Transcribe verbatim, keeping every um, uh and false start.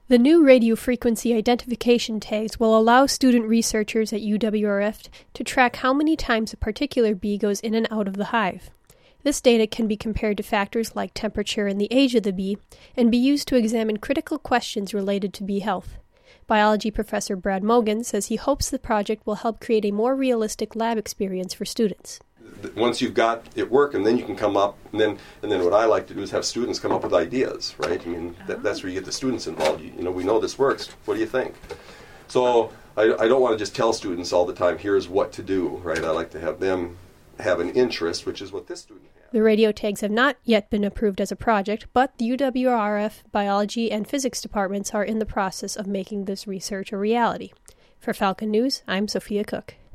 The new radio frequency identification tags will allow student researchers at U W R F to track how many times a particular bee goes in and out of the hive. This data can be compared to factors like temperature and the age of the bee, and be used to examine critical questions related to bee health. Biology professor Brad Mogan says he hopes the project will help create a more realistic lab experience for students. Once you've got it working, then you can come up, and then and then what I like to do is have students come up with ideas, right? I mean, that, that's where you get the students involved. You, you know, we know this works. What do you think? So I, I don't want to just tell students all the time, here's what to do, right? I like to have them have an interest, which is what this student has. The radio tags have not yet been approved as a project, but the U W R F biology and physics departments are in the process of making this research a reality. For Falcon News, I'm Sophia Cook.